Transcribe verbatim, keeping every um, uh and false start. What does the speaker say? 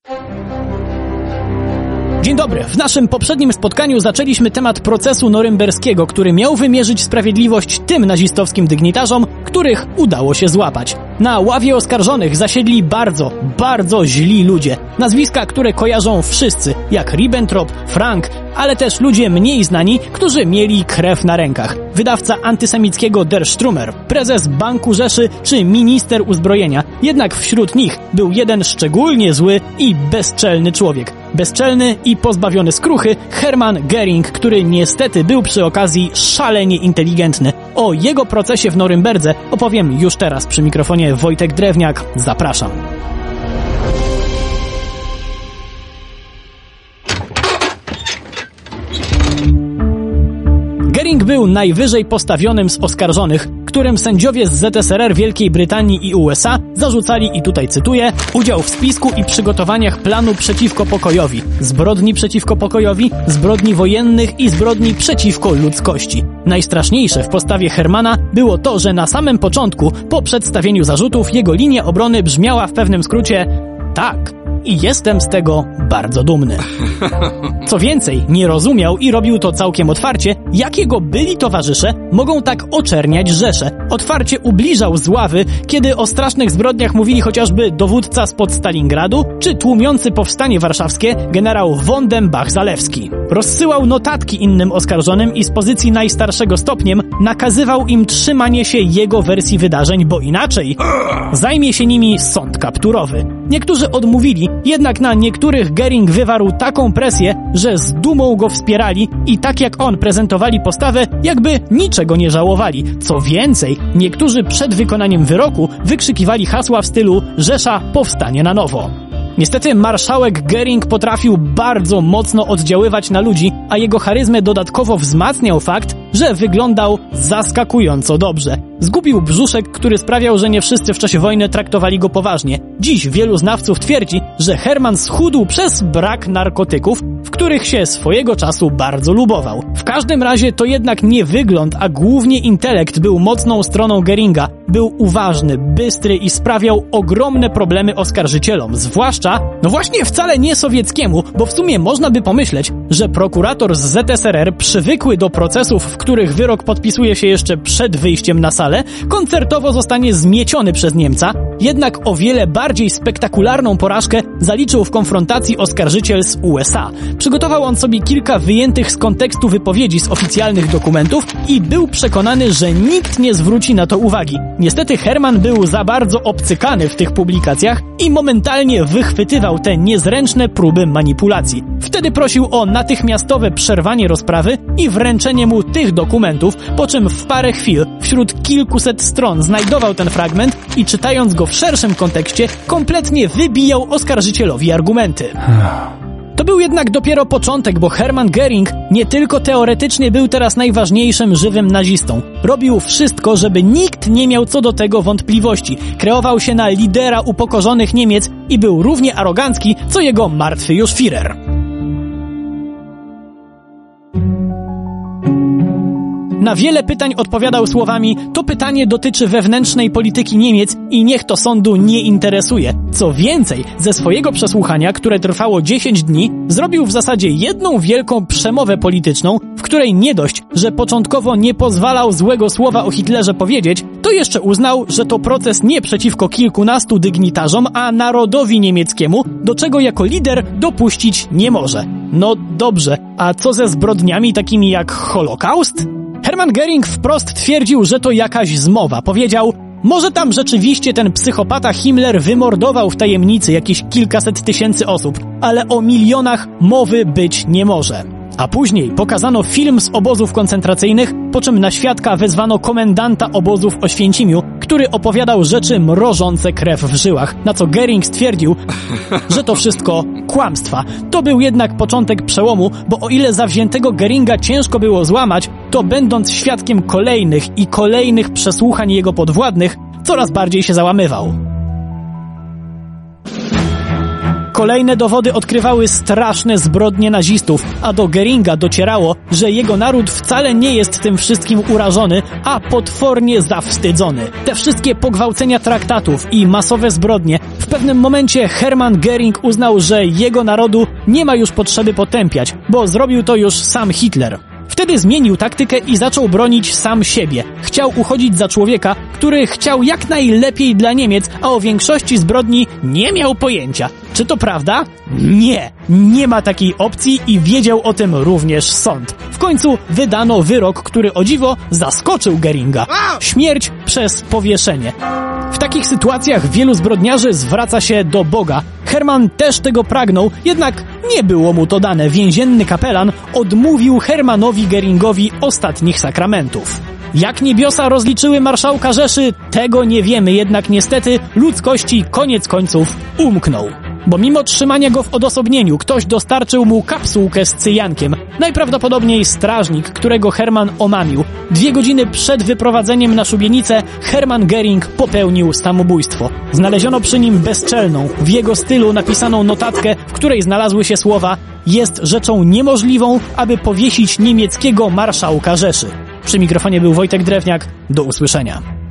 Dzień dobry. W naszym poprzednim spotkaniu zaczęliśmy temat procesu norymberskiego, który miał wymierzyć sprawiedliwość tym nazistowskim dygnitarzom, których udało się złapać. Na ławie oskarżonych zasiedli bardzo, bardzo źli ludzie. Nazwiska, które kojarzą wszyscy, jak Ribbentrop, Frank, ale też ludzie mniej znani, którzy mieli krew na rękach. Wydawca antysemickiego Der Strummer, prezes Banku Rzeszy czy minister uzbrojenia. Jednak wśród nich był jeden szczególnie zły i bezczelny człowiek. Bezczelny i pozbawiony skruchy Hermann Göring, który niestety był przy okazji szalenie inteligentny. O jego procesie w Norymberdze opowiem już teraz przy mikrofonie Wojtek Drewniak. Zapraszam. Göring był najwyżej postawionym z oskarżonych, którym sędziowie z Z S R R, Wielkiej Brytanii i U S A zarzucali, i tutaj cytuję, udział w spisku i przygotowaniach planu przeciwko pokojowi, zbrodni przeciwko pokojowi, zbrodni wojennych i zbrodni przeciwko ludzkości. Najstraszniejsze w postawie Hermana było to, że na samym początku, po przedstawieniu zarzutów, jego linia obrony brzmiała w pewnym skrócie: tak, i jestem z tego bardzo dumny. Co więcej, nie rozumiał i robił to całkiem otwarcie, jak jego byli towarzysze mogą tak oczerniać Rzeszę. Otwarcie ubliżał z ławy, kiedy o strasznych zbrodniach mówili chociażby dowódca spod Stalingradu, czy tłumiący powstanie warszawskie generał Wondembach-Zalewski. Rozsyłał notatki innym oskarżonym i z pozycji najstarszego stopniem nakazywał im trzymanie się jego wersji wydarzeń, bo inaczej zajmie się nimi sąd kapturowy. Niektórzy odmówili, jednak na niektórych Göring wywarł taką presję, że z dumą go wspierali i tak jak on prezentowali postawę, jakby niczego nie żałowali. Co więcej, niektórzy przed wykonaniem wyroku wykrzykiwali hasła w stylu Rzesza powstanie na nowo. Niestety marszałek Göring potrafił bardzo mocno oddziaływać na ludzi, a jego charyzmę dodatkowo wzmacniał fakt, że wyglądał zaskakująco dobrze. Zgubił brzuszek, który sprawiał, że nie wszyscy w czasie wojny traktowali go poważnie. Dziś wielu znawców twierdzi, że Hermann schudł przez brak narkotyków, w których się swojego czasu bardzo lubował. W każdym razie to jednak nie wygląd, a głównie intelekt był mocną stroną Göringa. Był uważny, bystry i sprawiał ogromne problemy oskarżycielom, zwłaszcza, no właśnie wcale nie sowieckiemu, bo w sumie można by pomyśleć, że prokurator z Z S R R, przywykły do procesów, w których wyrok podpisuje się jeszcze przed wyjściem na salę, koncertowo zostanie zmieciony przez Niemca, jednak o wiele bardziej spektakularną porażkę zaliczył w konfrontacji oskarżyciel z U S A. Przygotował on sobie kilka wyjętych z kontekstu wypowiedzi z oficjalnych dokumentów i był przekonany, że nikt nie zwróci na to uwagi. Niestety Hermann był za bardzo obcykany w tych publikacjach i momentalnie wychwytywał te niezręczne próby manipulacji. Wtedy prosił o natychmiastowe przerwanie rozprawy i wręczenie mu tych dokumentów, po czym w parę chwil wśród kilkuset stron znajdował ten fragment i czytając go w szerszym kontekście kompletnie wybijał oskarżycielowi argumenty. To był jednak dopiero początek, bo Hermann Göring nie tylko teoretycznie był teraz najważniejszym żywym nazistą. Robił wszystko, żeby nikt nie miał co do tego wątpliwości. Kreował się na lidera upokorzonych Niemiec i był równie arogancki, co jego martwy już Führer. Na wiele pytań odpowiadał słowami: to pytanie dotyczy wewnętrznej polityki Niemiec i niech to sądu nie interesuje. Co więcej, ze swojego przesłuchania, które trwało dziesięć dni, zrobił w zasadzie jedną wielką przemowę polityczną, w której nie dość, że początkowo nie pozwalał złego słowa o Hitlerze powiedzieć, to jeszcze uznał, że to proces nie przeciwko kilkunastu dygnitarzom, a narodowi niemieckiemu, do czego jako lider dopuścić nie może. No dobrze, a co ze zbrodniami takimi jak Holokaust? Hermann Göring wprost twierdził, że to jakaś zmowa. Powiedział: może tam rzeczywiście ten psychopata Himmler wymordował w tajemnicy jakieś kilkaset tysięcy osób, ale o milionach mowy być nie może. A później pokazano film z obozów koncentracyjnych, po czym na świadka wezwano komendanta obozu w Oświęcimiu, który opowiadał rzeczy mrożące krew w żyłach, na co Göring stwierdził, że to wszystko kłamstwa. To był jednak początek przełomu, bo o ile zawziętego Göringa ciężko było złamać, to będąc świadkiem kolejnych i kolejnych przesłuchań jego podwładnych, coraz bardziej się załamywał. Kolejne dowody odkrywały straszne zbrodnie nazistów, a do Göringa docierało, że jego naród wcale nie jest tym wszystkim urażony, a potwornie zawstydzony. Te wszystkie pogwałcenia traktatów i masowe zbrodnie, w pewnym momencie Hermann Göring uznał, że jego narodu nie ma już potrzeby potępiać, bo zrobił to już sam Hitler. Wtedy zmienił taktykę i zaczął bronić sam siebie. Chciał uchodzić za człowieka, który chciał jak najlepiej dla Niemiec, a o większości zbrodni nie miał pojęcia. Czy to prawda? Nie. Nie ma takiej opcji i wiedział o tym również sąd. W końcu wydano wyrok, który o dziwo zaskoczył Göringa. Śmierć przez powieszenie. W takich sytuacjach wielu zbrodniarzy zwraca się do Boga. Hermann też tego pragnął, jednak nie było mu to dane. Więzienny kapelan odmówił Hermannowi Göringowi ostatnich sakramentów. Jak niebiosa rozliczyły marszałka Rzeszy, tego nie wiemy, jednak niestety ludzkości koniec końców umknął. Bo mimo trzymania go w odosobnieniu, ktoś dostarczył mu kapsułkę z cyjankiem. Najprawdopodobniej strażnik, którego Hermann omamił. Dwie godziny przed wyprowadzeniem na szubienicę Hermann Göring popełnił samobójstwo. Znaleziono przy nim bezczelną, w jego stylu napisaną notatkę, w której znalazły się słowa: jest rzeczą niemożliwą, aby powiesić niemieckiego marszałka Rzeszy. Przy mikrofonie był Wojtek Drewniak. Do usłyszenia.